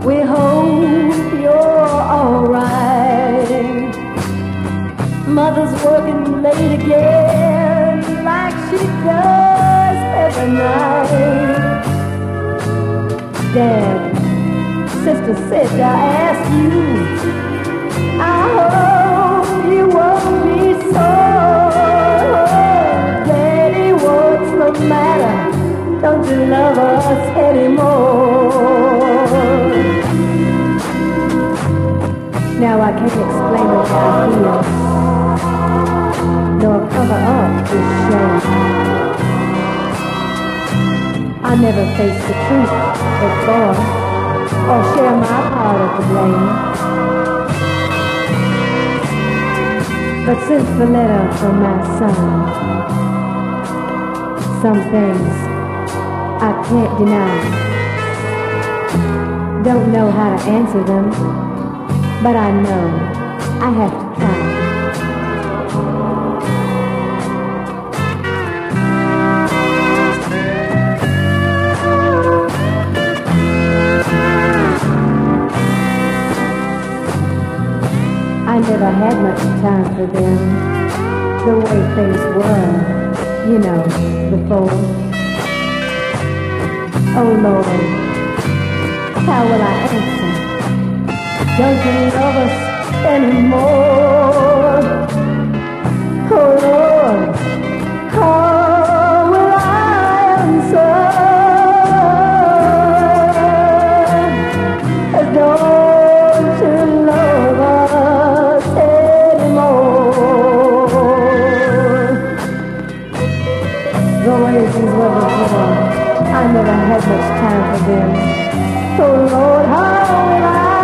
We hope you're alright. Mother's working late again, like she does every night. Dad, sister said I asked you. I hope you won't be sore. Daddy, what's the matter? Don't you love us anymore? Now I can't explain the way I feel, nor cover up this shame. I never face the truth before, or share my part of the blame. But since the letter from my son, some things I can't deny. Don't know how to answer them, but I know I have to try. I never had much time for them, the way things were, you know, before. Oh Lord, how will I answer? Don't you love us anymore? Oh Lord, how will I answer? Don't you love us anymore? The way things were before, I never had much time for them. So Lord, how will I